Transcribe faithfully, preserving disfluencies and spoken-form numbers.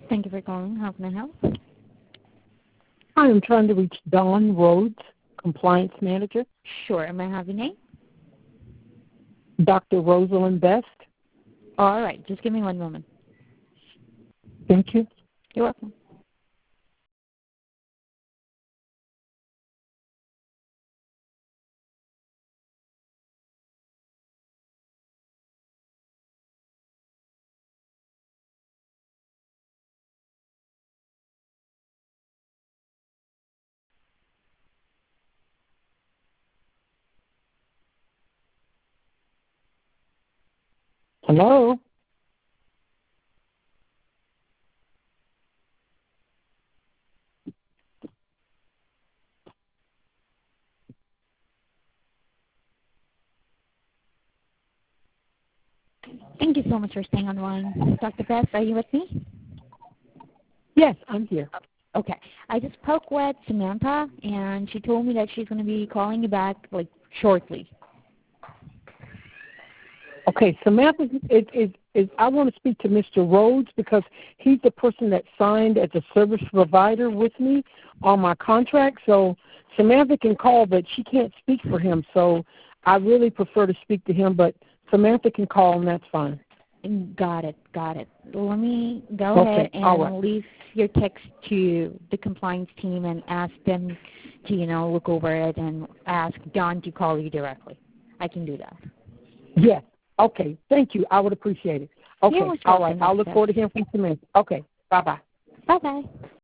Thank you for calling. How can I help? Hi, I'm trying to reach Dawn Rhodes, Compliance Manager. Sure. May I have your name? Doctor Rosalind Best. All right. Just give me one moment. Thank you. You're welcome. Hello? Thank you so much for staying on the line. Doctor Best, are you with me? Yes, I'm here. Okay. I just spoke with Samantha, and she told me that she's going to be calling you back, like, shortly. Okay, Samantha, is, is, is, I want to speak to Mister Rhodes because he's the person that signed as a service provider with me on my contract. So Samantha can call, but she can't speak for him. So I really prefer to speak to him, but Samantha can call, and that's fine. Got it. Got it. Let me go Okay, ahead and all right. leave your text to the compliance team and ask them to, you know, look over it and ask John to call you directly. I can do that. Yes. Okay, thank you. I would appreciate it. Okay, You're most all right. welcome, I'll look Doctor forward to hearing from Samantha. Okay, bye-bye. Bye-bye.